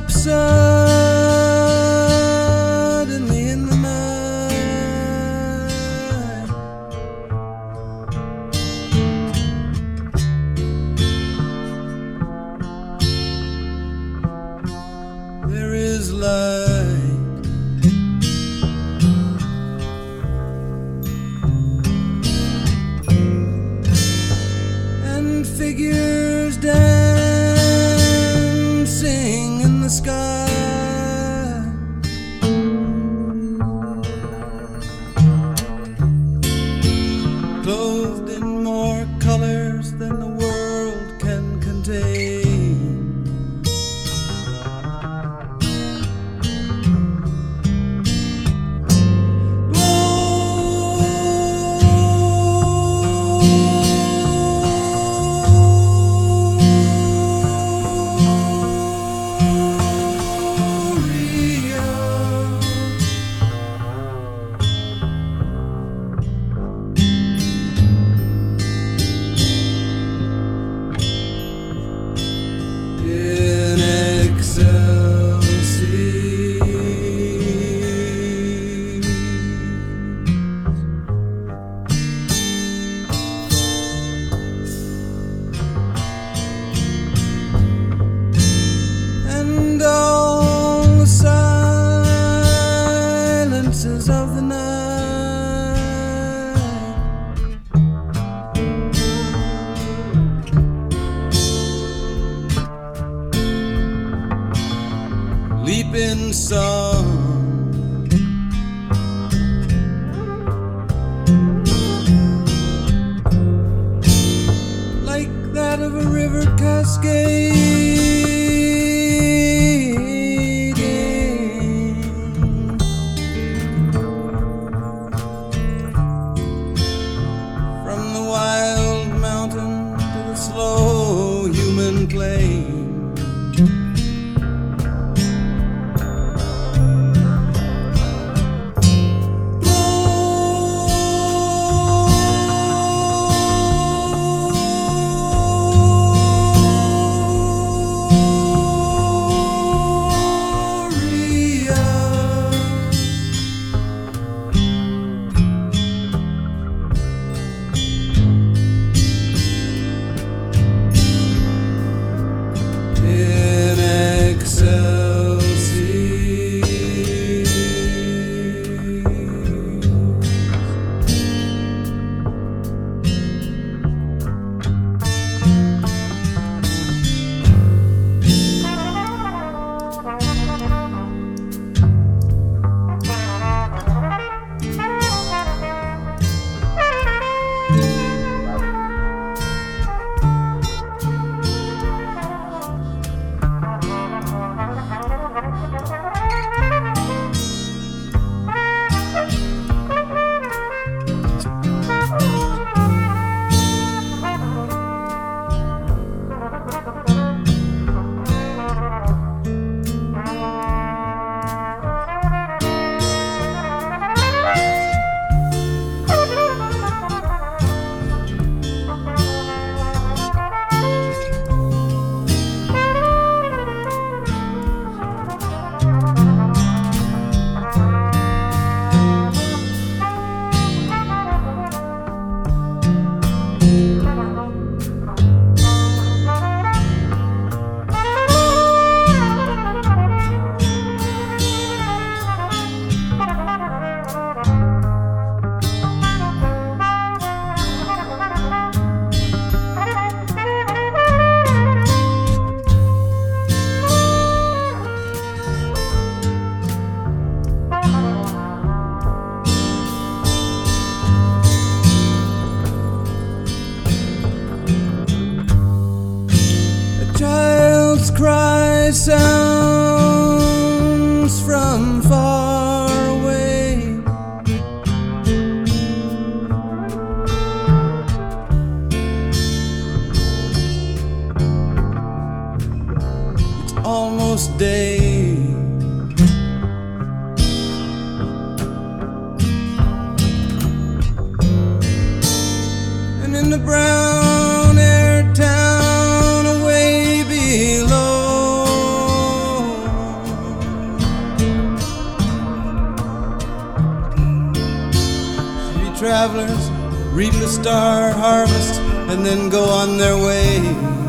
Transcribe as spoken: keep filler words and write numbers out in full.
suddenly in the night. There is light, and figures dancing in the sky. Clothed in more colors than the world can contain. And all the silences of the night, leap in song, like that of a river cascading from the wild mountain to the slow human plain. Cry sounds from far away. It's almost day, and in the brown air town away below, travelers reap a star harvest and then go on their way.